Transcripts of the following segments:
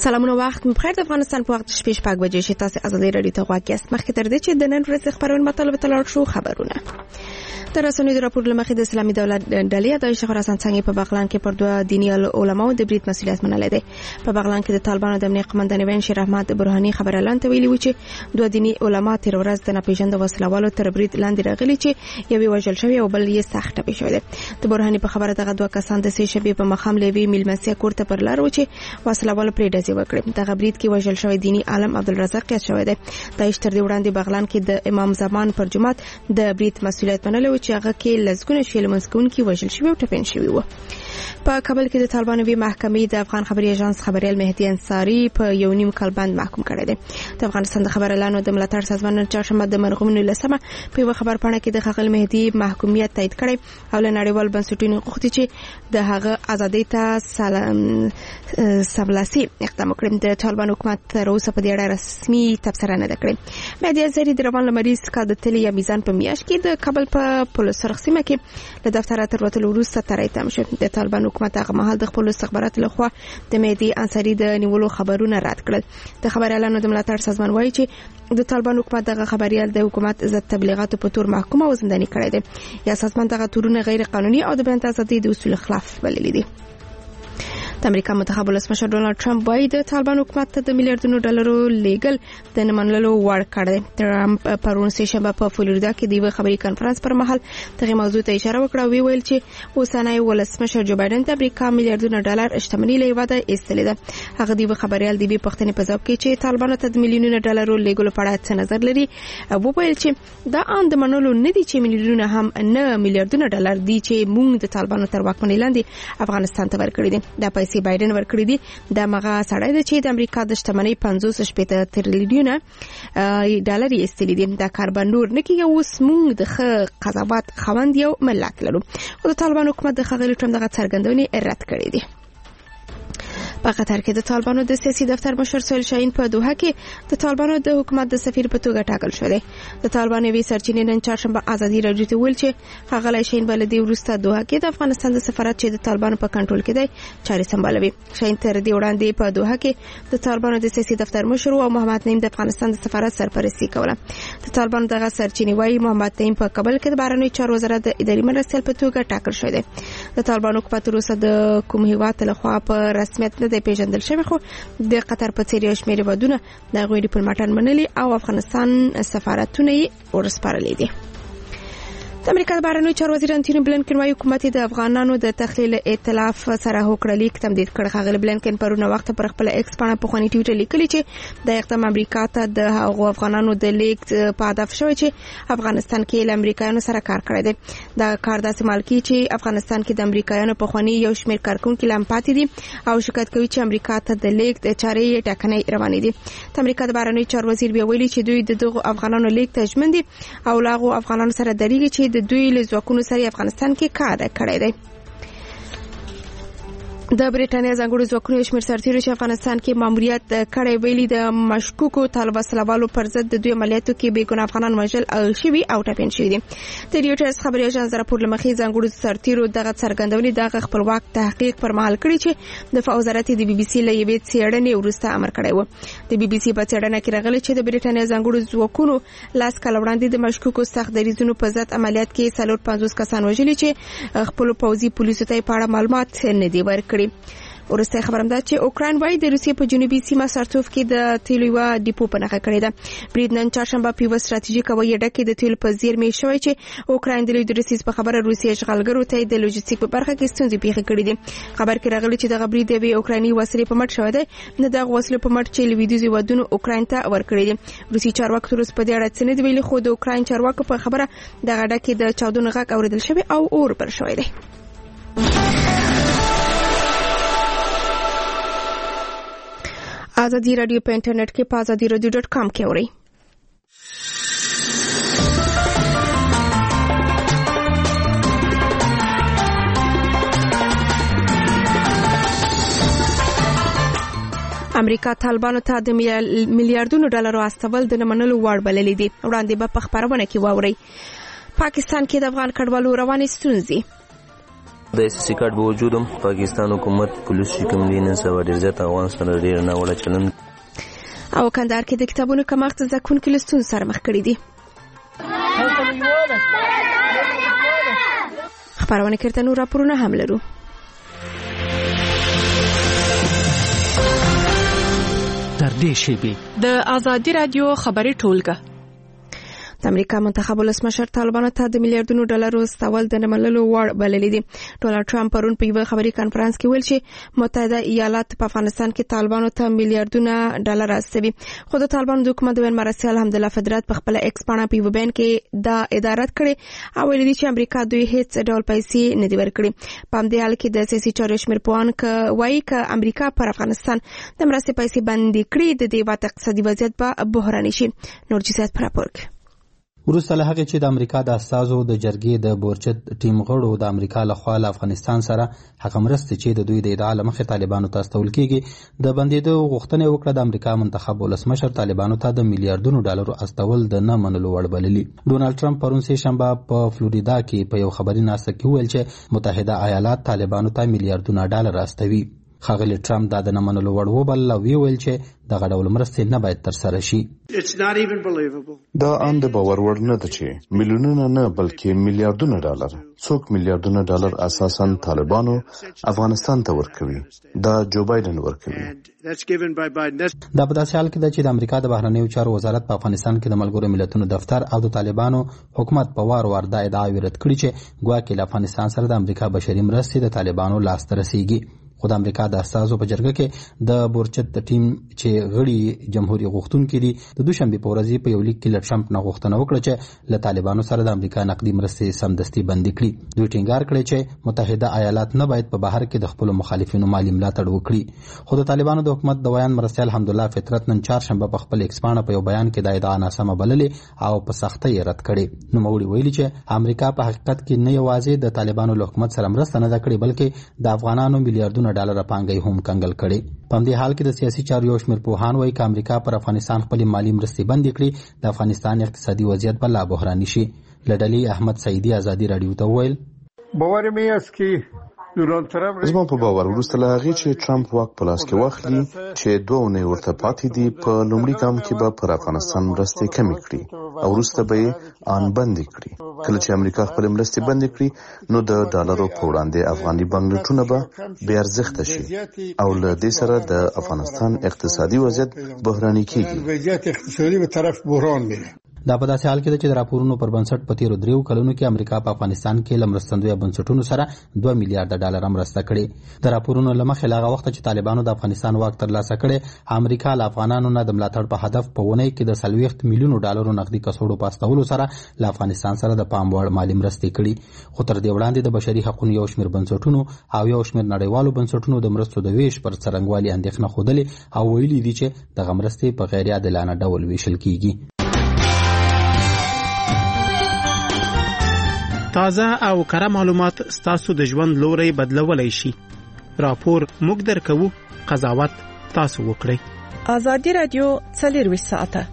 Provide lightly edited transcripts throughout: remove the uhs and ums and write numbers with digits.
سلامونه وخت بخیر. د افغانستان په وخت شپې 6 بجې چې تاسو ازادي رادیو ته غواړئ مخکې تر دې چې د نن ورځې خبرونه مطلب تلل شو خبرونه تر رسنیو د راپور لمخې د اسلامي دولت ډلې د شیخ خراسان څنګه په بغلان کې پر دوه دینی علماو د برید مسؤلیت منلې ده. په بغلان کې د طالبانو د امنیه قومندان وین شیر احمد برهانی خبر اعلان ته ویلي و چې دوه دینی علما تیر ورځ د ناپېژاندو وسلوالو تر برید لاندې راغلي چې یو وژل شوی او بل یې سخت ټپي شوی دی. د برهانی په خبره دغه دوه کسان د سې شبي په مخام لوي میلمسیا کوړه پر لار و چې وسلوالو پرې ډزې وکړي. دغه برید کې وژل شوی دینی عالم عبدالرزاق یاد شوی دی. د اشتر دی وړاندې بغلان کې د امام زمان پر جمعه د برید مسؤلیت منلې و چې هغه کې لزګونه شیلمنس کوونکی وژل شوی او ټپین شوی و. په کابل کې د طالبانو وی محکمې د افغان خبري اژانس خبريال مهدي انصاری په یو نیم کال باندې محکوم کړی دی. د افغانستان د خبر اعلان د ملاتړ سازمان چهارشنبه د مرغومینو لسمه په یو خبر پاڼه کې د خغل مهدي محکومیت تایید کړی او له نړیوال بنسټونو غوښتي چې د هغه ازادۍ ته سملاسي اقدام وکړي. د طالبان حکومت تر اوسه په دې اړه رسمي تبصره نه کړې. مهدي انصاری د روان لمریز کال د تلي یا میزان په میاشت کې د کابل په پولیسو سیمه کې له دفتر تر وتلو وروسته ترای تم شو. د طالبان حکومت هغه مهال د خپل استخبارات لخوا د مهدي انصاری د نیولو خبرونه رد کړل. د خبر اعلان د ملاتړ سازمان وایي چې د طالبان حکومت دغه خبريال د حکومت ضد تبلیغاتو په تور محکوم او زنداني کړی دی. یا سازمان دغه تورونه غیر قانوني او د بیان آزادۍ د اصول خلاف بللي دي. د امریکا متخب ولسمشر ډونالد ټرمپ وايي د طالبان حکومت ته د میلیارډونو ډالرو لیګل د نمنلو وړ کړی. ټرمپ پرون سه شنبه په فلوریدا کې د یو خبري کانفرنس پر مهال دغه موضوع ته اشاره وکړه او ویل چې اوسنۍ ولسمشر جو بایدن د امریکا میلیارډونو ډالر شتمنۍ له واده ایستلې ده. هغه د خبريال دی په پښتني په ځواب کې چې طالبانو ته د میلیونونو ډالرو لیګل په اړه څه نظر لري او ویل چې دا ان د منلو نه دي چې میلیونونه هم نه میلیارډونو ډالر دي چې موږ د طالبانو تر واکمنۍ لاندې افغانستان ته ورکړي دي. دا پیسې بایدن ورکړي دي. د مغه سړی د چې د امریکا د شتمنۍ 50 تریلیونه ډالر یې استلې دي. دا کاربن نور نه کیږي. اوس موږ د قضاوت خوند یو ملت لرو. خو د طالبان حکومت د خغلی ټرمپ دغه څرګندونې رد کړې دي. په قطر کې د طالبانو د سیاسي دفتر مشر سهیل شاهین په دوحه کې د طالبانو د حکومت د سفیر په توګه ټاکل شو دی. د طالبانو وی سرچینې نن چهارشنبه ازادي راډیو ته ویل چې هغه شاهین بل دی ورسته دوحه کې د افغانستان د سفارت چې د طالبانو په کنټرول کې دی چاري سمبالوي. شاهین تر دې وړاندې په دوحه کې د طالبانو د سیاسي دفتر مشر او محمد نعیم د افغانستان د سفارت سرپرستی کوله. د طالبانو دغه سرچینې وايي محمد نعیم په کابل کې د بهرنیو چارو وزارت د اداري مرستیال په توګه ټاکل شو دی. د طالبانو حکومت وروسته د کوم هیواد له خوا په رسمیت نه دی پیژندل شوی خو د قطر په څیر یو شمېر ودونه د غوړي ډیپلوماټان منلي او افغانستان سفارتونه یې ورسپارلي دي. د امریکا د بهرنیو چارو وزیر انټونی بلنکن وايي حکومت د افغانانو د تخلیل ائتلاف سره هوکړه لیک تمدید کړ. هغه بلنکن پرونه وخت پر خپل ایکس باندې په خواني ټویټر لیکلی چې د اقدام امریکا ته د هغو افغانانو د لیک په هدف شوی چې افغانستان کې له امریکایانو سره کار کړی دی. دا کار داسې مالکی چې افغانستان کې د امریکایانو په خواني یو شمېر کارکونکو لام پاتې دي او شکایت کوي چې امریکا ته د لیک د چارې ټاکنې روانې دي. د امریکا د بهرنیو چارو وزیر بیا ویلي چې دوی دغه افغانانو لیک ته ژمن دي او لاغو افغانانو سره درېږي چې د دوی له ځواکونو سره افغانستان کې کار کړی دی. د بریټانیا ځانګړو ځواکونو شمېر سرتیرو چې افغانستان کې ماموریت کړی ویلي د مشکوکو طالب وسلوالو پر ضد د دوی عملیاتو کې بېګناه افغانان وژل شوي او ټپین شوي دي. د ریوټرز خبري اژانس راپور لمخې ځانګړو سرتیرو دغه څرګندونې د خپلواک تحقیق پر مهال کړی چې د وزارت د بي بي سي له یوې څېړنې وروسته امر کړی و. د بي بي سي په څېړنه کې راغلی چې د بریټانیا ځانګړو ځواکونو لاس کال وړاندې د مشکوکو سخت دریځونو په ضد عملیات کې 450 کسان وژلي چې خپل پوځي پولیسو ته په اړه معلومات نه دی ورکړي. ورسته خبرم ده چې اوکراین وايي د روسیې په جنوبي سیمه سارتوف کې د تیلو یو ډیپو په نښه کړی ده. برید نن چهارشنبه په یو ستراتیژیک وایي ډکه د تیلو په زیرمې شوی چې اوکراین د لوی درسیز په خبره روسیې اشغالګرو ته د لوجستیک په برخه کې ستونزې پیښ کړې دي. خبر کې راغلی چې د برید د اوکرایني وسلې په مټ شوی دی. نه د وسلې په مټ چې لویدیځي ودونو اوکراین ته ورکړي دي. روسي چارواکو تر اوسه په دې اړه څه نه دی ویلي خو د اوکراین چارواکو په خبره د غډکې د چاودنو غږ اوریدل شوی او اور بل شوی دی. ازادي رادیو په انټرنیټ کې په azadiradio.com کې اورئ. امریکا طالبانو ته د میلیارډونو ډالرو استول د نمنلو وړ بللې دي. وړاندې به په خبرونه کې واورئ. پاکستان کې د افغان کډوالو روانې ستونزې. د SSC کارت به وجود هم پاکستان حکومت پولیس چې کوم دي نن سبا ډېر زیات افغان سره ډېر ناوړه چلند او کندهار کې د کتابونو کمښت زده کوونکي له ستونزو سره مخ کړي دي. خبرونه کې نور راپورونه هم لرو. تر دې شی د آزادي رادیو خبري ټولګه د امریکا منتخب ولسمشر طالبانو ته د میلیارډونو ډالرو استول د نمللو وړ بللي دي. ډونالد ټرمپ پرون په یو خبري کانفرنس کې ویل چې متحده ایالات په افغانستان کې طالبانو ته میلیارډونه ډالر استوي. خو د طالبانو د حکومت د مرسي الحمدلله فدرات په خپل ایکس باندې په یو بیان کې دا ادارت کړي او ویلي چې امریکا دوی هیڅ ډول پیسې نه دی ورکړي. په همدې حال کې د سیاسي چارو شمیر پوهان وایي چې امریکا پر افغانستان د مرستې پیسې بندي کړي د دې وخت اقتصادي وضعیت به بحراني شي. نور جزئیات پر راپور وروسته له هغې چې د امریکا د استازو د جرګې د بورچت ټیم غړو د امریکا لخوا له افغانستان سره هغه مرستې چې د دوی د ادعا له مخې طالبانو ته استول کېږي د بندېدو غوښتنه وکړه. د امریکا منتخب ولسمشر طالبانو ته د میلیارډونو ډالرو استول د نه منلو وړ بللي. ډونالد ټرمپ پرون سه شنبه په فلوریدا کې په یو خبري ناسته کې وویل چې متحده ایالات طالبانو ته میلیارډونه ډالر استوي. ښاغلی ټرمپ دا د نه منلو وړ وبلله او ویل چې دغه ډول مرستې نه باید ترسره شي. دا ان د باور وړ نه ده چې میلیونونه نه بلکې میلیارډونه ډالر، څوک میلیارډونه ډالر اساساً طالبانو افغانستان ته ورکوي. دا جو بایدن ورکوي. دا په داسې حال کې ده چې د امریکا د بهرنیو چارو وزارت په افغانستان کې د ملګرو ملتونو دفتر او د طالبانو حکومت په وار دا ادعا رد کړې چې ګواکې له افغانستان سره د امریکا بشري مرستې د طالبانو لاسته رسیږي. خو د امریکا د استازو په جرګه کې د بورچت ټیم چې غړي جمهوریت غوښتونکي دي د دوشنبه په ورځ په یو لیک کې له ټرمپ نه غوښتنه وکړه چې له طالبانو سره د امریکا نقدي مرستې سمدستي بندي کړي. دوی ټینګار کړی چې متحده ایالات نه باید په بهر کې د خپل مخالفینو مالی ملاتړ وکړي. خو د طالبانو د حکومت د ویان مرستې الحمدلله فطرت نن چهارشنبه په خپل ایکس باندې په یو بیان کې د ادعا ناسمه بللې او په سختۍ رد کړي. نوموړي ویلي چې امریکا په حقیقت کې نه یوازې د طالبانو له حکومت سره مرسته نه کړې بلکې د افغانانو میلیارډونه ډالر پانګې هم کنګل کړي. په همدې حال کې د سیاسي چارو یو شمېر پوهان وایي چې امریکا پر افغانستان خپلې مالي مرستې بندې کړي د افغانستان اقتصادي وضعیت به لا بحراني شي. له ډلې احمد سعیدي ازادي راډیو ته وویل باور مې است که زما په باور وروسته له هغې چې ټرمپ واک په لاس کې واخلي چې 2 اونۍ ورته پاتې دي په لومړي ګام کې به پر افغانستان مرستې کمې کړي او وروسته به یې ان بندې کړي. کله چې امریکا خپل مرستې بندې کړي نو د ډالرو په وړاندې افغاني بانکنوټونه به بې ارزښته شي او له دې سره د افغانستان اقتصادي وضعیت بحراني کېږي. دا په داسې حال کې ده چې د راپورونو پر بنسټ په تیرو 3 کلونو کې امریکا په افغانستان کې له مرستندویه بنسټونو سره 2 میلیارډ ډالر مرسته کړې. د راپورونو له مخې له هغه وخته چې طالبانو د افغانستان واک ترلاسه کړی امریکا له افغانانو نه د ملاتړ په هدف په ونې کې د 40 میلیونو ډالرو نقدي کڅوړو په استولو سره له افغانستان سره د پام وړ مالي مرستې کړي. خو تر دې وړاندې د بشري حقوقو یو شمېر بنسټونو او یو شمېر نړیوالو بنسټونو د مرستو د ویش پر څرنګوالي اندېښنه ښودلې او ویلي دي چې دغه مرستې په غیر عادلانه ډول ویشل کیږي. تازه او کره معلومات ستاسو د ژوند لوري بدلولای شي. راپور موږ درکو، قضاوت تاسو وکړئ. آزادي رادیو 24 ساعته.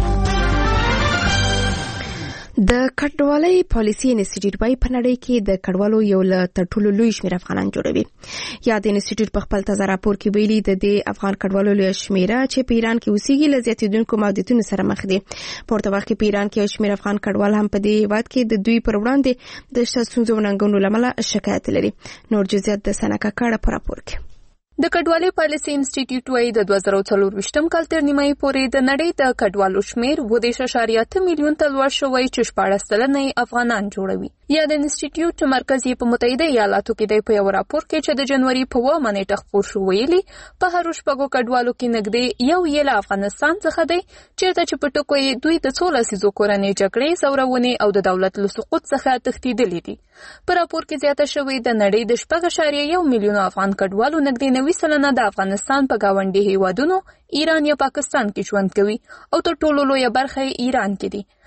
د کډوالۍ پالیسي انسټیټیوټ وايي په نړۍ کې د کډوالو یو له تر ټولو لوی شمېر افغانان جوړوي. یا د انسټیټیوټ په خپل تازه راپور کې ویلي د دې افغان کډوالو له شمېره چې په ایران کې اوسېږي له زیاتېدونکو محدودیتونو سره مخ دي. په ورته وخت کې په ایران کې یو شمېر افغان کډوال هم په دې هېواد کې د دوی پر وړاندې د ستونزو او ننګونو له امله شکایت لري. نور جزئیات د سنا کاکړه په راپور کې. د کډوالۍ پالیسي انسټیټیوټ وايي د 2024 کال تر نیمایي پورې د نړۍ د کډوالو شمېر 2.8 میلیون ته لوړ شوی چې 14% افغانان جوړوي. یا د انسټیټیوټ مرکز په متحده ایالاتو کې د یو راپور کې چې د جنوري په 1 نیټه خپور شو ویلي په هر شپږو کډوالو کې نږدې یو یې له افغانستان څخه دی چېرته چې په ټکو یې دوی د 16 لسیزو کورنۍ جګړې زورونې او د دولت له سقوط څخه تښتېدلي دي. په راپور کې زیاته شوې د نړۍ د 4.1 میلیون افغان کډوالو نږدې 90% د افغانستان په گاونډي هیوادونو ایران یا پاکستان کې ژوند کوي او تر ټولو لویه برخه ایران کې دي.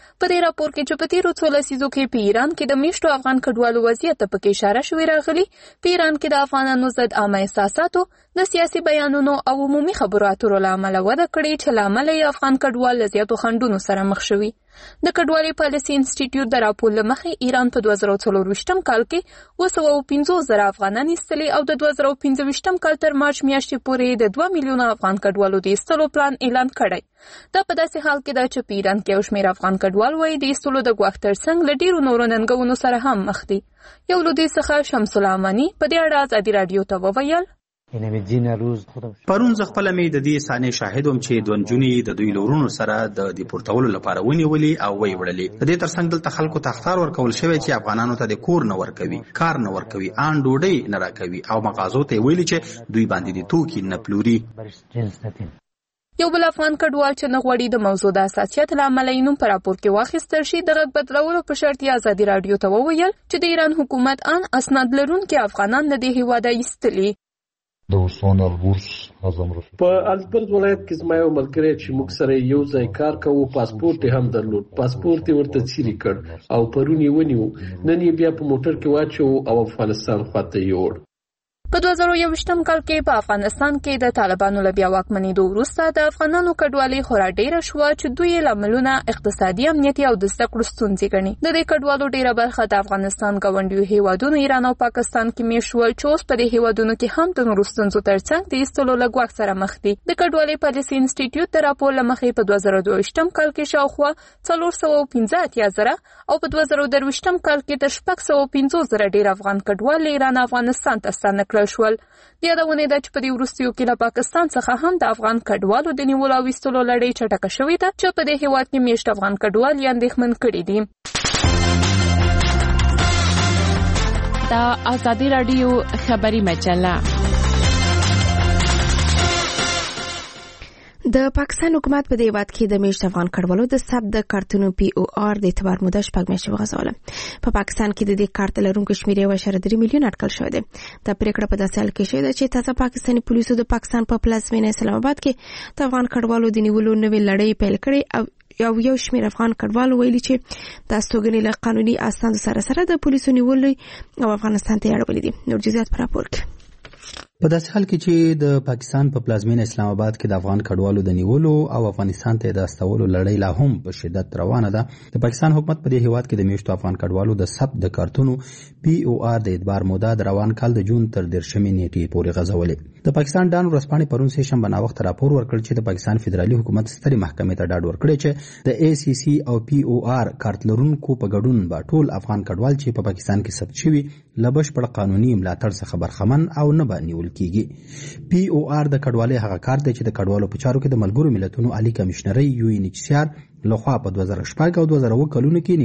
په دې راپور کې چې په تیرو 16 لسیزو کې په ایران کې د میشتو افغان کډوالو وضعیت ته پکې اشاره شوې راغلي. په ایران کې د افغانانو ضد عامه احساساتو د سیاسي بیانونو او عمومي خبرو اترو له امله وده کړې چې له امله یې افغان کډوال له زیاتو خنډونو سره مخ شوي. د کډوالۍ پالیسي انسټیټیوټ د راپور له مخې ایران په 2024 کال کې 250,000 افغانان ایستلي او د 2025 کال تر مارچ میاشتې پورې د 2 میلیونه افغان کډوالو د ایستلو پلان اعلان کړی. دا په داسې حال کې ده چې په ایران کې یو شمېر افغان کډوال وایي د ایستلو د ګواښ ترڅنګ له ډېرو نورو ننګونو سره هم مخ دي. یو له دې څخه شمس الامانی په دې اړه ازادي راډیو ته وویل: پرون زه خپله مې د دې صحنې شاهد وم چې دوه نجونې د دوی له ورونو سره د دیپورتولو لپاره ونیولې او ویې وړلې. د دې ترڅنګ دلته خلکو ته اخطار ورکول شوی چې افغانانو ته د کور نه ورکوي، کار نه ورکوي، ان ډوډۍ نه راکوي او مغازو ته ویلي چې دوی باندې د توکي نه پلوري. یو بل افغان کډوال چې نه غواړي د موضوع د حساسیت له امله یې نوم په راپور کې واخیستل شي د غږ بدلولو په شرط یې ازادي راډیو ته وویل چې د ایران حکومت ان اسناد لرونکي افغانان له دې هیواده ایستلي. په البرز ولایت کې زما یو ملګری چې موږ سره یو ځای کار کوو، پاسپورت یې هم درلود. پاسپورت یې ورته څیرې کړ او پرون یې ونیو. نن یې بیا په موټر کې واچو او افغانستان خواته یې وړ. په 2021 کال کې په افغانستان کې د طالبانو له بیا واکمنېدو وروسته د افغانانو کډوالۍ خورا ډېره شوه چې دوی یې لاملونه اقتصادي، امنیتي او د زده کړو ستونزې ګڼي. د دې کډوالو ډېره برخه د افغانستان ګاونډیو هیوادونو ایران او پاکستان کې میشت شول چې اوس په دې هیوادونو کې هم د نورو ستونزو ترڅنګ د ایستلو له ګواښ سره مخ دي. د کډوالۍ پالیسي انسټیټیوټ د راپور له مخې په 2022 کال کې شاوخوا 415,000 او په 2023 کال کې تر 650,000 ډېر افغان کډوال له ایران افغانستان ته ستانه کړل شول. د یادونې ده چې په دې وروستیو کې له پاکستان څخه هم د افغان کډوالو د نیولو او ایستلو لړۍ چټکه شوې ده چې په دې هیواد کې میشت افغان کډوال یې اندېښمن کړي دي. دا ازادي راډیو خبري مجله. د پاکستان حکومت په دې هیواد کې د میشت افغان کډوالو د ثبت د کارتونو POR د اعتبار موده 6 میاشتې وغځوله. په پاکستان کې د دې کارت لرونکو شمېر 1.3 میلیون اټکل شوی دی. دا پریکړه په داسې حال کې شوې ده چې تازه پاکستاني پولیسو د پاکستان په پلازمینه اسلام آباد کې د افغان کډوالو د نیولو نوې لړۍ پیل کړې او یو شمېر افغان کډوالو ویلي چې د استوګنې له قانوني اسنادو سره د پولیسو نیولې او افغانستان ته اړولې دي. نور جزئیات په راپور کې. په داسې حال کې چې د پاکستان په پلازمینه اسلام آباد کې د افغان کډوالو د نیولو او افغانستان ته د استولو لړۍ لا هم په شدت روانه ده، د پاکستان حکومت په دې هیواد کې د میشتو افغان کډوالو د ثبت د کارتونو POR د اعتبار موده د روان کال د جون تر 13 نیټې پورې غځولې. د پاکستان ډان ورځپاڼې پرون سه شنبه ناوخته راپور ورکړ چې د پاکستان فدرالي حکومت سترې محکمې ته ډاډ ورکړی چې د ACC او POR کارت لرونکو په ګډون به ټول افغان کډوال چې په پاکستان کې ثبت شوي له بشپړ قانوني ملاتړ څخه برخمن او نه به نیول کیږي. POR د کډوالۍ هغه کارت دی چې د کډوالو په چارو کې د ملګرو ملتونو عالی کمشنري UNHCR لخوا په 2014 او 2020 کلونو کې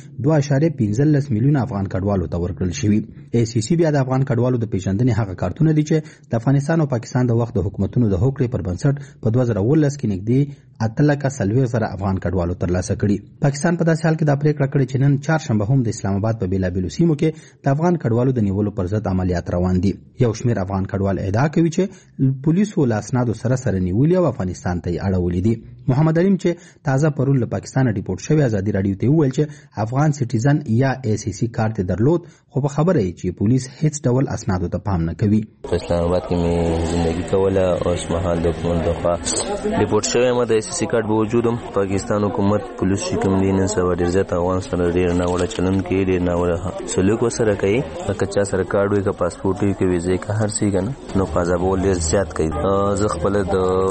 نږدې 2.15 میلیون افغان کډوالو ته ورکړل شوي. ACC بیا د افغان کډوالو د پیژندنې هغه کارتونه دي چې د افغانستان او پاکستان د وخت د حکومتونو د هوکړې پر بنسټ په 2019 کې نږدې 8,40,000 افغان کډوالو ترلاسه کړي. پاکستان په داسې حال کې دا پریکړه کړې چې نن چهارشنبه هم د اسلام آباد په بیلابیلو سیمو کې د افغان کډوالو د نیولو پر ضد عملیات روان دي. یو شمېر افغان کډوال ادعا کوي چې پولیسو له اسنادو سره نیولي او افغانستان ته اړولي دي. محمد علیم چې تازه پرون له پاکستان ډیپورت شوی ازادي راډیو ته وویل چې افغان سټیزن یا ACC کارت درلود، خو په خبره یې چې پولیس هیڅ ډول اسنادو ته پام نه کوي. په اسلام آباد کې مې ژوندۍ کوله او اوس مهال د حکومت لخوا ډیپورت شوی یم. د ACC کارت به وجود هم پاکستان حکومت پولیس چې کوم دي نن سبا ډېر زیات افغان سره ډېر ناوړه چلند کوي، ډېر ناوړه سلوک ورسره کوي. که چا سره کارډ وي، که پاسپورټ وي، که ویزې، که هر څه که نه، نو قاضابول ډېر زیات کوي. زه خپله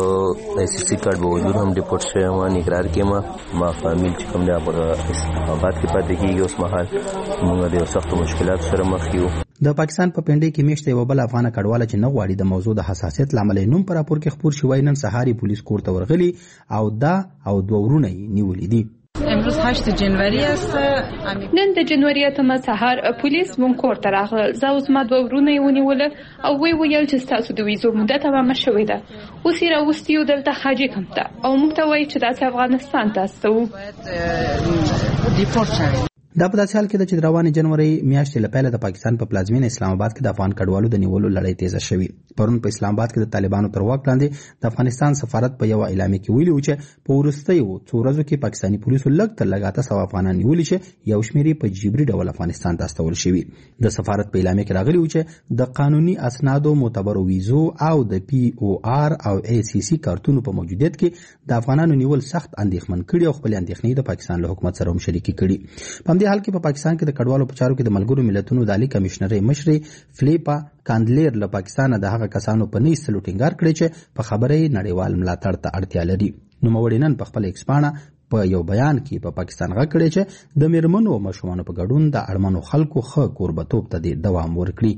د ACC کارت به وجود هم ډیپورت شوی یم، نګرهار کې ما فامیل چې کوم دی په اسلام آباد کې پاتې کېږي. اوس مهال موږ د سختو مشکلاتو سره مخ یو. د پاکستان په پنډۍ کې میشته یو بل افغان کډواله چې نه غواړي د موضوع د حساسیت لامل نوم پر راپور کې خبر شوی، نن سهار پولیس کور ته ورغلي او دوه ورونه نیولې دي. امروز 8 جنوری است. نن د جنوري 8 سهار پولیس مون کور ته راغله. زه اوس ما دوه ورونه ونیول او ویل چې تاسو د ویزو مدت تمام شوې ده. اوس یې راوستیو دلته حاجی کمته او موږ ته وایي چې د افغانستان تاسو ډیپورت شوی. دا په داسې حال کې چې د روانې جنوري میاشتې له پیله د پاکستان په پلازمینه اسلام آباد کې د افغان کډوالو د نیولو لړۍ تیزه شوې. پرون په اسلام آباد کې د طالبانو تر واک لاندې د افغانستان سفارت په یو اعلامیه کې ویلي و چې په وروستیو څو ورځو کې پاکستاني پولیسو لږ تر لږه 800 افغانان نیولي چې یو شمېر یې په جبري ډول افغانستان ته استول شوي. د سفارت په اعلامیه کې راغلي و چې د قانوني اسنادو، معتبرو ویزو او د POR او ACC کارتونو په موجودیت کې د افغانانو نیول سخت اندېښمن کړي او خپل اندېښنې د پاکستان له حکومت سره هم شریکې کړي. په همدې حال کې په پاکستان کې د کډوالو په چارو کې د ملګرو ملتونو د عالی کمشنرۍ مشرې فلیپا کاندلیر له پاکستان د هغه کسانو په نیستلو ټینګار کړی چې په خبرې نړیوال ملاتړ ته اړتیا لري. نوموړي نن په خپل ایکس پاڼه په یو بیان کې په پاکستان غږ کړی چې د میرمنو او ماشومانو په ګډون د اړمنو خلکو ښه کوربتوب ته دوام ورکړي.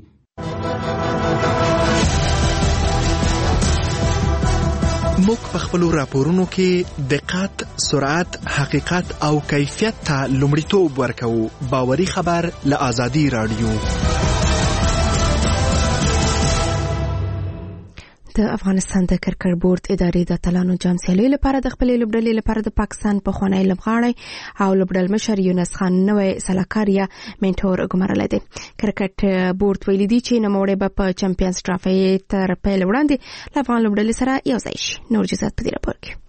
موږ په خپلو راپورونو کې دقت، سرعت، حقیقت او کیفیت ته لومړیتوب ورکوو. باوري خبر له آزادي رادیو. د افغانستان د کرکټ بورډ ادارې د اتلانو جام سیالۍ لپاره د خپلې لوبډلې لپاره د پاکستان پخوانی لوبغاړی او لوبډل مشر یونس خان نوې سلاکار یا منټور ګمارلی دی. کرکټ بورډ ویلي دی چې نوموړی به په چمپیونز ټرافي تر پیل وړاندې له افغان لوبډلې سره یو ځای شي. نور جزئیات په دې راپور کې.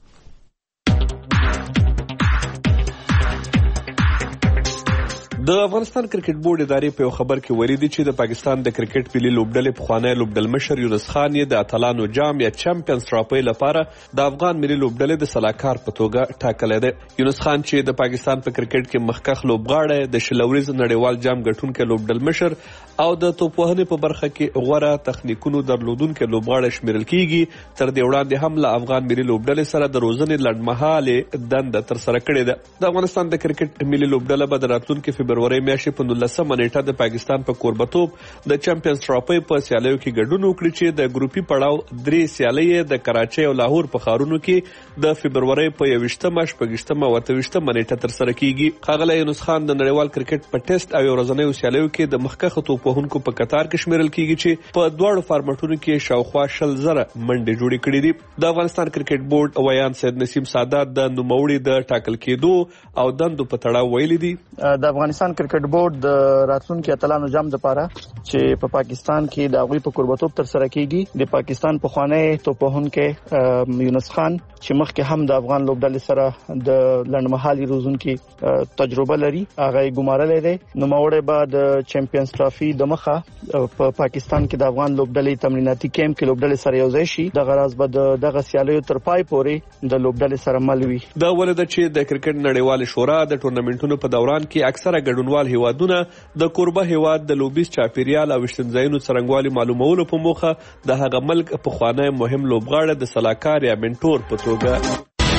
د افغانستان کرکټ بورډ ادارې په یو خبر کې ویلي دي چې د پاکستان د کرکټ ملي لوبډلې پخوانی لوبډل مشر یونس خان یې د اتلانو جام یا چمپیونز ټرافي لپاره د افغان ملي لوبډلې د سلاکار په توګه ټاکلی دی. یونس خان چې د پاکستان په کرکټ کې مخکښ لوبغاړی، د شلوريز نړیوال جام ګټونکی لوبډل مشر او د توپوهنې په برخه کې غوره تخنیکونو درلودونکی لوبغاړی شمیرل کیږي. تر دې وړاندې هم له افغان ملي لوبډلې سره د روزنې لنډمهالې دنده ترسره کړې ده. د افغانستان د کرکټ ملي لوبډله به د راتلونکي فبرورۍ میاشتې په 19 نیټه د پاکستان په کوربتوب د چمپیونز ټرافي په سیالیو کې ګډون وکړي چې د ګروپي پړاو 3 سیالۍ د کراچۍ او لاهور په ښارونو کې د فبرورۍ په 21مه، 28مه او 28مه نیټه ترسره کیږي. ښاغلی یونس خان د نړیوال کرکټ په ټیسټ او ورځنیو سیالیو کې د مخکښو توپوهونکو په قطار کې شمیرل کیږي چې په دواړو فارمټونو کې شاوخوا 100,000 منډې جوړې کړې دي. د افغانستان کرکټ بورډ ویان سید نسیم سادات د نوموړي د ټاکل کېدو او دندو په تړاو ویلي دي. د افغانستان کرکټ بورډ د راتلونکي اتلانو جام لپاره چې په پاکستان کې د هغوی په قربتوب تر سره کیږي، د پاکستان پخوانی توپوهونکی یونس خان چې مخکې هم د افغان لوبډلې سره د لنډمهالي روزونکي تجربه لري، هغه یې ګمارلی دی. نوموړی به د چمپیونز ټرافي د مخه په پاکستان کې د افغان لوبډلې تمریناتي کیمپ کې لوبډلې سره یو ځای شي. دغه راز به دغه سیالیو تر پای پورې د لوبډلې سره مل وي. دا ولې ده چې د کرکټ نړیوال شورا د ټورنمنټونو په دوران کې اکثره ګډونوال هیوادونه د کوربه هیواد د لوبیز چاپیریال او وشتنځایونو څرنګوالي معلومولو په موخه د هغه ملک پخوانی مهم لوبغاړی د سلاکار یا منټور په توګه.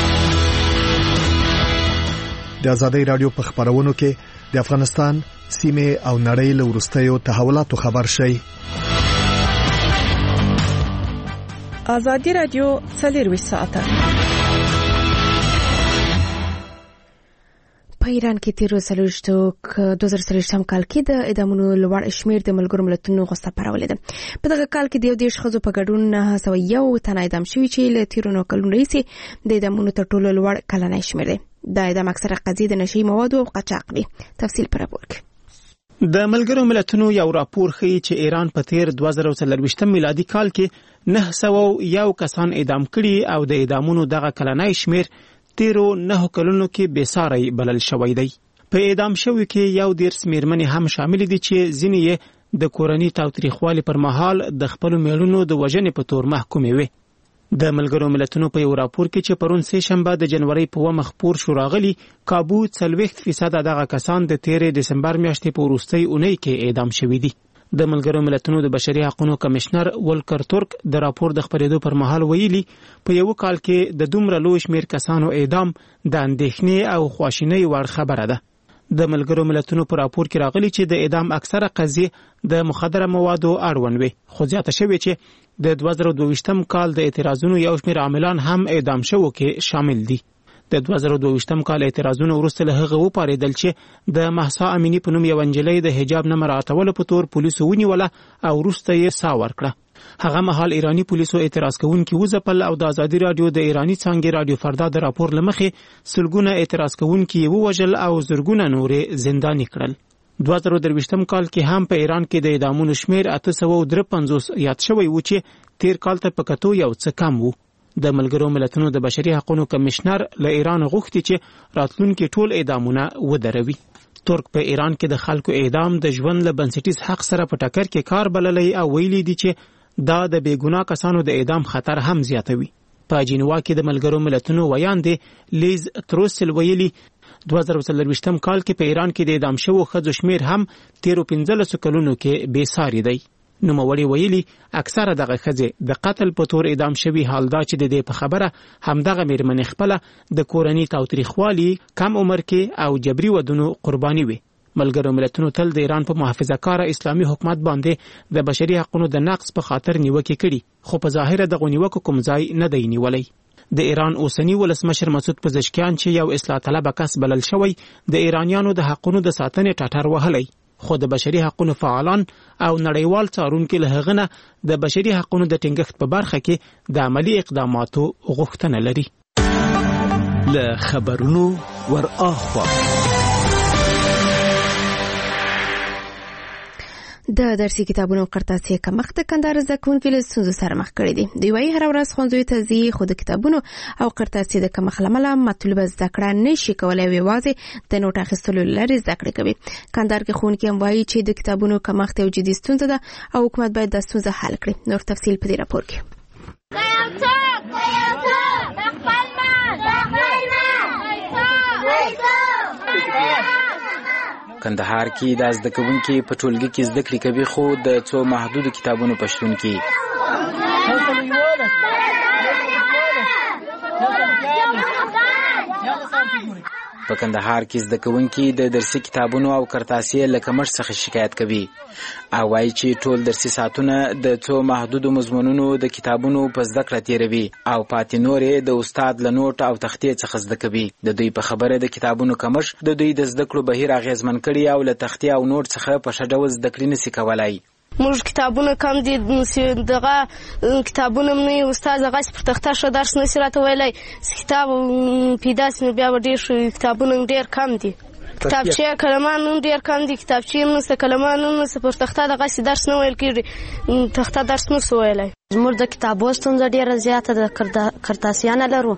د آزادۍ رادیو په خبرونو کې د افغانستان سیمه او نړۍ له وروستیو تحولاتو خبر شي. آزادۍ رادیو 24 ساعته. په ایران کې 2023 کال کې د اعدامونو لوړ شمیر د ملګرو ملتونو غوسه پارولې ده. په دغه کال کې د 10 ښځو په ګډون 901 تنه اعدام شوي چې له تیرونو کلونو راهیسې د اعدامونو تر ټولو لوړ کلنی شمیر دی. د اعدام اکثره قضیې د نشي موادو او قاچاق دي. تفصیل پر راپور کې. د ملګرو ملتونو یو راپور ښیي چې ایران په تیر 2023 میلادي کال کې 901 کسان اعدام کړي او د اعدامونو دغه کلنی شمیر تیرو 9 کلونو کې بېساری بلل شوی دی. په اعدام شوي کې 11 میرمنې هم شامل دي چې ځینې یې د کورني تاوتریخوالي پر مهال د خپلو میړونو د وژنې په تور محکومې وې. د ملګرو ملتونو په یو راپور کې چې پرون سه شنبه د جنوري په 1 خپور شو راغلی، کابو 40% دغه کسان د 13 دسمبر میاشتې په وروستۍ اونۍ کې اعدام شوي دي. د ملګرو ملتونو د بشري حقوقو کمشنر ولکر ترک د راپور د خبرېدو پر مهال ویلي په یو کال کې د دومره لوی شمیر کسانو اعدام د اندېښنې او خواشینۍ وړ خبره ده. د ملګرو ملتونو په راپور کې راغلي چې د اعدام اکثره قضیې د مخدره موادو اړوند وي، خو زیاته شوې چې د 2022 کال د اعتراضونو یو شمیر عاملان هم اعدام شوو کې شامل دي. د 2022 کال اعتراضونو وروسته له هغه وپارېدل چې د مهسا امینی په نوم یو نجلۍ د حجاب نه مراعاتولو په تور پولیسو ونیوله او وروسته یې ساه ورکړه. هغه مهال ایرانی پولیسو اعتراض کوونکي وځپل او د ازادي رادیو د ایرانی څانګې رادیو فردا د راپور لمخې سلګونه اعتراض کوونکي ووژل او زرګونه نورې زنداني کړل. 2023 کال کې هم په ایران کې د اعدامونو شمیر 853 یاد شوی و چې تیر کال ته په کتو یو څه کم و. د ملګرو ملتونو د بشري حقوقو کمشنر له ایران غوښتي چې راتلونکي ټول اعدامونه ودروي. ترک په ایران کې د خلکو اعدام د ژوند له بنسټیز حق سره په ټکر کې کار بللی او ویلي دي چې دا د بېګناه کسانو د اعدام خطر هم زیاتوي. په جنیوا کې د ملګرو ملتونو ویاندې لیز تروسل ویلي 2023 کال کې په ایران کې د اعدام شوو ښځو شمیر هم 13 کلونو کې بې ساري دی. نوموړي ویلي اکثره دغه ښځې د قتل په تور اعدام شوي، حال دا چې د دې په خبره همدغه میرمنې خپله د کورني تاوتریخوالي، کم عمر کې او جبري ودونو قرباني وي. ملګرو ملتونو تل د ایران په محافظه کار اسلامي حکومت باندې د بشري حقوقو د نقض په خاطر نیوکې کړي، خو په ظاهر دغه نیوکو کوم ځای نه دی نیولی. د ایران اوسنی ولسمشر مسعود پزشکیان چې یو اصلاح طلب کس بلل شوی، د ایرانیانو د حقوقو د ساتنې ټټر وهلی، خو د بشري حقوقو فعالان او نړیوال څارونکي له هغه نه د بشري حقوقو د ټینګښت په برخه کې د عملی اقداماتو غوښتنه لري. له خبرونو ور اخوا د درسي کتابونو او قرطاسي کمښت کندهار زده کوونکي له ستونزو سره مخ کړي دي. دوی وايي هر ورځ ښوونځیو ته ځي، خو د کتابونو او قرطاسي د کمښت له امله مطلوبه زده کړه نشي کولی او یوازې د نوټ اخیستلو له لارې زده کړه کوي. کندهار کې ښوونکي هم وايي چې د کتابونو کمښت یو جدي ستونزه ده او حکومت باید دا ستونزه حل کړي. نور تفصیل په دې راپور کې. کندهار کې د زده کوونکي په ټولګي کې زده کړې کوي، خو د څو محدودو کتابونو په شتون کې په کندهار کې زده کوونکي د درسي کتابونو او قرطاسي له کمښت څخه شکایت کوي او وايي چې ټول درسي ساعتونه د څو محدودو مضمونونو د کتابونو په زده کړه تیروي او پاتې نورې د استاد له نوټ او تختې څخه زده کوي. د دوی په خبره د کتابونو کمښت د دوی د زده کړو بهیر اغیزمن کړي او له تختې او نوټ څخه په ښه ډول زده کړې نشي کولای. موږ کتابونه کم دي، دغه کتابونه نه استاد هغه پر تخته ښه درس نشي راته ویلی، کتاب پیدا سي نو بیا به ډېر ښه. کتابونه ډېر کم دي، کتابچې کلمان هم ډېر کم دي، کتابچې هم نشته، کلمان هم نشته، پر تخته دغسې درس نه ویل کېږي، تخته درس نشو ویلی. زموږ د کتابو ستونزه ډېره زیاته ده، قرطاسیانه لرو،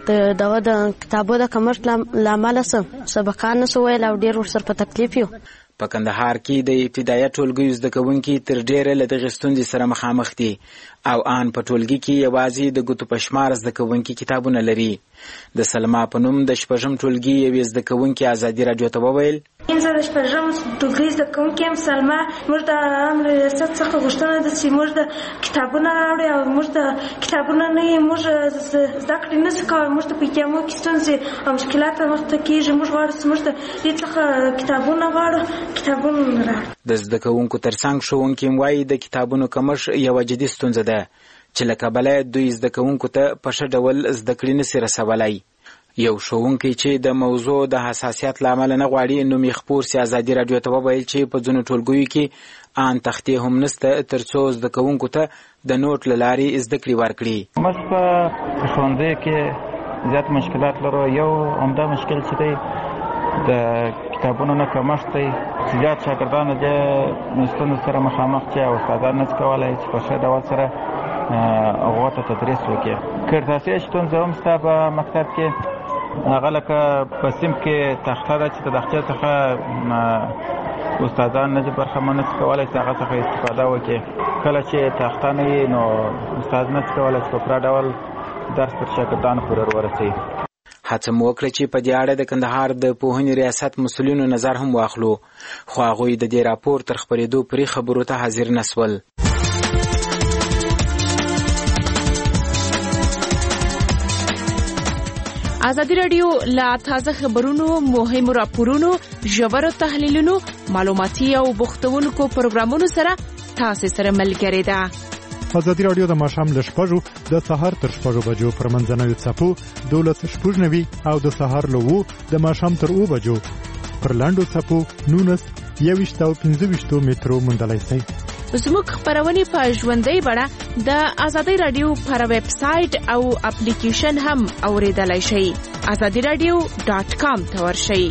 دغه د کتابو د کمښت له امله سبقان نشو ویل او ډېر ورسره په تکلیف یو. په کندهار کې د ابتدایي ټولګیو زده کوونکي تر ډېره له دغې ستونزې سره مخامخ دي او ان په ټولګي کې یوازې د ګوتو په شمار زده کوونکي کتابونه لري. د سلما په نوم د شپږم ټولګي یوې زده کوونکي ازادي راډیو ته وویل زه د شپږم ټولګي زده کوونکي یم سلما. موږ د عام ریاست څخه غوښتنه ده چې موږ د کتابونه راوړي او موږ د کتابونه نه یې موږ زده کړې نشو کولی. موږ ته په ایتیامو کې ستونزې او مشکلات رامخته کېږي. موږ غواړو چې موږ د دې څخه کتابونه غواړو، کتابونه نه راوړو. د زده کوونکو ترڅنګ ښوونکي هم وایي د کتابونو کمښت یوه جدي ستونزه ده چې له کبله دوی زده کوونکو ته په ښه ډول زده کړې نشي رسولی. یو ښوونکی چې د موضوع د حساسیت له امله نه غواړي نوم یې خپور سي ازادي راډیو ته وویل چې په ځینو ټولګیو کې ان تختې هم نشته تر څو زده کوونکو ته د نوټ له لارې زده کړې ورکړي. موږ په ښوونځیو کې زیات مشکلات لرو. یو همدا مشکل چې دی د کتابونو نه کمښت دی، زیات شاګردان د ستونزو سره مخامخ چې او استادان نشي کولی چې په ښه ډول سره هغو ته تدریس وکړي. قرطاسي ستونزه هم شته په مکتب کې، هغه لکه په صنف کې تخته ده چې د تختې څخه استادان نه دي برخمن نشي کولی چې هغه څخه استفاده وکړي. کله چې تخته نه وي نو استاد نشي کولی چې په پوره ډول درس پر شاګردانو پورې ورسوي. هڅه مو وکړه چې په دې اړه د کندهار د پوهنې ریاست مسؤلینو نظر هم واخلو، خو هغوی د دې راپور تر خپرېدو پرې خبرو ته حاضر نسول. ازادي راډیو لا تازه خبرونو، مهمو راپورونو، ژورو تحلیلونو، معلوماتي او بوختونکو پروګرامونو سره تاسو سره ملګری ده. ازادي راډیو د ماښام له 6 د سهار تر 6 بجو پر منځنوي څپو 12:90 او د سهار له 2 د ماښام تر 2 بجو پر لاندو څپو 19 21 او 25 مترو موندلای شئ. زموږ خبرونه په ژوندۍ بڼه د آزادۍ رادیو پر ویب سټ او اپلیکیشن هم اوریدلای شئ. azadiradio.com ته ورشئ.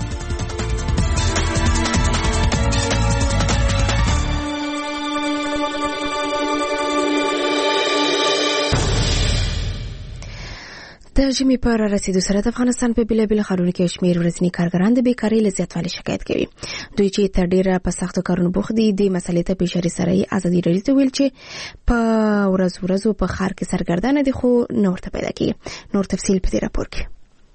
د ژمي پر رسیدو سره د افغانستان په بیلابیل ښارونو کې شمېر ورځني کارګران د بیکارۍ له زیاتوالي شکایت کوي. دوی چې تر ډیره په سختو کارونو بوخت دي د مسلې ته په اشاره سره ازادي راډیو ته ویل چې په ورځو په ښار کې سرګردانه دي خو نه ورته پیدا کیږي. نور تفصیل په دې راپور کې.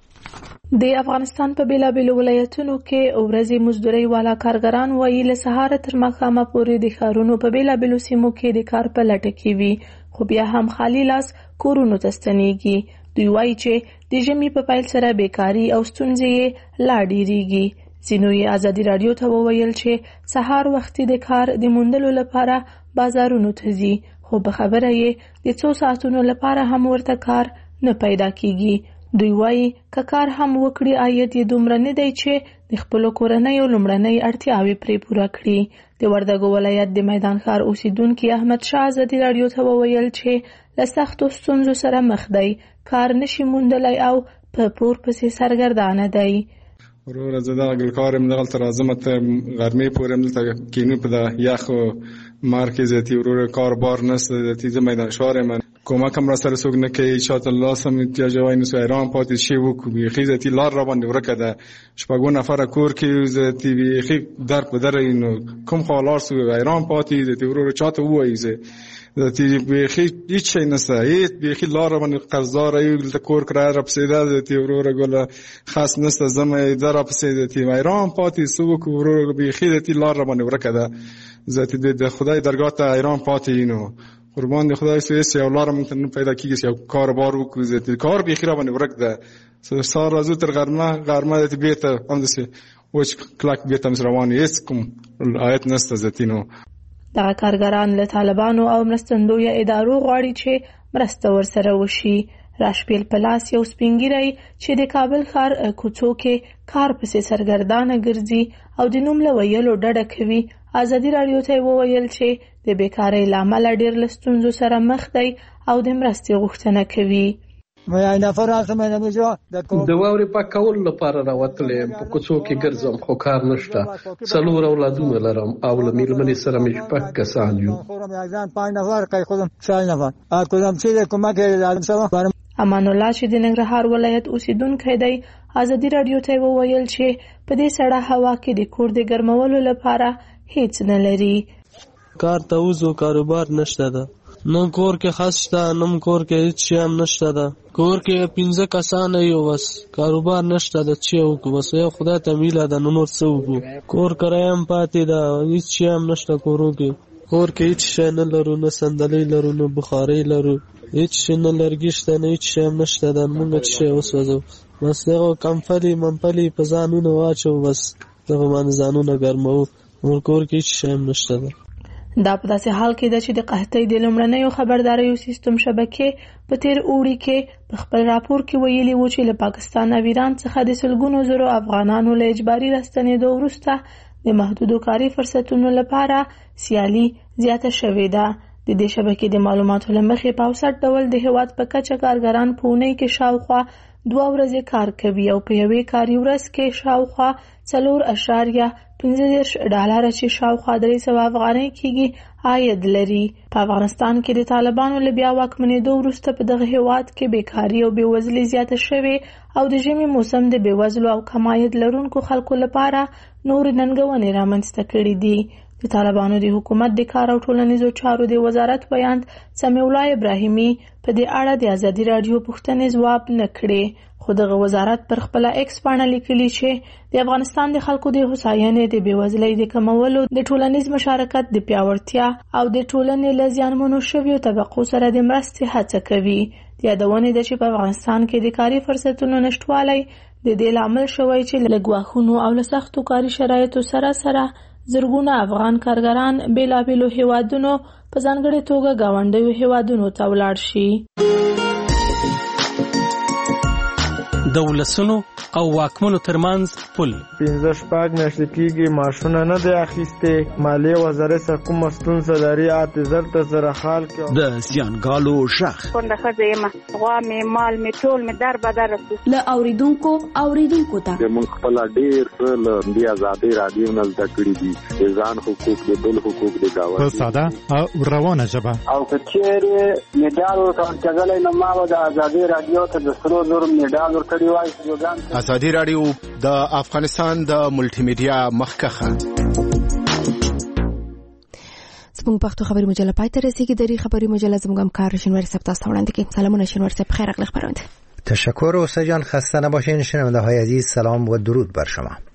د افغانستان په بیلابیلو ولایتونو کې ورځې مزدوري والا کارګران وایي له سهار تر ماښامه پورې د ښارونو په بیلابیلو سیمو کې د کار په لټه کې وي، خو بیا هم خالی لاس کورونو ته ستنېږي. دوی وایي چې د ژمي په پیل سره بیکاری او ستونزې لا ډیریږي. ځینو یې ازادي راډیو ته وویل چې سهار وختي د کار د موندلو لپاره بازارونو ته ځي، خو په خبره یې د څو ساعتونو لپاره هم ورته کار نه پیدا کیږي. دوی وایي که کار هم وکړي عاید یې دومره نه دی چې د خپلو کورنیو لومړنۍ اړتیاوې پرې پوره کړي. د وردګو ولایت د میدان ښار اوسیدونکي احمد شاه ازادي راډیو ته وویل چې له سختو ستونزو سره مخ دی، کار نشي موندلی او په پور پسې سرګردانه دی. وروره زه دغه ګلکارم دغلته راځم ته غرمې پورې همدلته کینو په د یخو مار کې زیاتي وروره کار بار نشته زیاتي زه میدان ښار یم کومک هم راسره څوک نه کوي چاته لاس هم احتیاج وای نو ایران پاتې شي وکړو بیخي زیاتي لار را باندې ورکه ده شپږو نفره کور کې زیاتي بیخي در په در نو کوم خوا لاړ سو ایران پاتې زیاتي وروره چاته وایي زیاتي بیخي هیڅ شی نشته هیڅ بیخي لار باندې قرضدار یو د کور کرایه را پسې ده زیاتي وروره ګله خاص نشته زمه در را پسې زیاتي ایران پاتې سو وکړو وروره بیخي زیاتي لار را باندې ورکه ده زیاتي د خدای درگاه ته ایران پاتې نو قربان دی خدای سویس یو لار ممکن پیدا کیږي یو کاروبار وکړي زه کار به خیره باندې ورک ده سار ازو تر غرمه د بیت هم دسه وچ کلاک بیت هم روان هیڅ کوم آیت نسته زتینو دا کارګران له طالبانو او مرستندوی ادارو غواړي چې مرسته ورسره وشي. راشپیل پلاس یو سپینګیری چې د کابل ښار کوڅو کې کار پسې سرګردانه ګرځي او د نوم له ویلو ډډه کوي. ازادي راډیو ته وویل چې د بیکارۍ له امله ډېر له ستونزو سره مخ دی او د مرستې غوښتنه کوي. د واورې پاکولو لپاره راوتلی یم په کوڅو کې ګرځم خو کار نشته. 4 اولادونه لرم او له میرمنې سره مې 6 کسان یو. امان الله چې د ننګرهار ولایت اوسیدونکی دی ازادي راډیو ته وویل چې په دې سړه هوا کې د کور د ګرمولو لپاره هیڅ نه لري. کار ته وځو کاروبار نشته ده نو کور کې خاص شته نو کور کې هیڅ شی هم نشته ده کور کې 15 کسان یو بس کاروبار نشته ده چې وکړو بس یو خدای ته میله ده نور څه وکړو کور کرایم پاتې ده هیڅ شی هم نشته کور کې هیڅ شی نه لرو نه صندلۍ لرو نه بخارۍ لرو هیڅ شی نه لرګي شته نه هیڅ شی هم نشته ده موږ چې وسوځو بس دغه کمفلي منفلي په ځانونه واچو بس دغه باندې ځانونه ګرمو نور کور کې هیڅ شی هم نشته ده. دا په داسې حال کې ده چې د قحطۍ د لومړنیو خبرداریو سیستم شبکې په تیر اوړي کې په خپل راپور کې ویلي وو چې له پاکستان او ایران څخه د سلګونو زرو افغانانو له اجباري راستنېدو وروسته د محدودو کاري فرصتونو لپاره سیالي زیاته شوې ده. د دې شبکې د معلوماتو له مخې په اوسط ډول د هېواد په کچه کارګران په اونۍ کې شاوخوا 2 ورځې کار کوي او په یوې کاري ورځ کې شاوخوا 4.15 ډالر چې شاوخوا 300 افغانۍ کېږي عاید لري. په افغانستان کې د طالبانو له بیا واکمنېدو وروسته په دغه هېواد کې بیکاري او بېوزلي زیاته شوې او د ژمي موسم د بېوزلو او کم عاید لرونکو خلکو لپاره نورې ننګونې رامنځته کړي دي. د طالبانو د حکومت د کار او ټولنیزو چارو د وزارت بیان سمیع الله ابراهیمي په دې اړه د ازادي راډیو پوښتنې ځواب نه کړې خو دغه وزارت پر خپل ایکس باندې لیکلي چې د افغانستان د خلکو د هوساینې د بېوزلۍ د کمولو د ټولنیز مشارکت د پیاوړتیا او د ټولنې له زیانمنو شویو طبقو سره د مرستې هڅه کوي. د یادونې ده چې په افغانستان کې د کاري فرصتونو نشټوالی د دې لامل شوی چې له ګواښونو او له سختو کاري شرایطو سره زرګونه افغان کارګران بیلابیلو هیوادونو په ځانګړې توګه ګاونډیو هیوادونو ته ولاړ شي. د ولسونو او واکمنو ترمنځ پل. 15 میاشتې کېږي ماشونه نه دی اخیستې، مالیې وزارت سره کومه ستونزه لري اته زر ته سره حال کړي. د زیانګالو ژغ پنده ښځه یم، غوا مې مال مې ټول مې در بدر له اوریدونکو ته موږ خپل ډېر څه له دې ازادۍ راډیو نه زده کړي دي، د ځان حقوق د بل حقوق د گاونډي په ساده او روانه ژبه. او که چیرې میډال ورکول کېدلی نو ما به د ازادۍ راډیو ته د سرو زرو میډال ورکړی وای. ازادي راډیو د افغانستان د ملټي میډیا مخکخه. زموږ پښتو خبري مجله پای ته رسیدي. د خبري مجله زموږ همکار شنوار صاحب تاسو وړاندې کوي. سلامونه شنوار صاحب، خیر اخلاق خبرنده. تشکر استاد جان، خسته نباشین. شنونده های عزیز سلام و درود بر شما.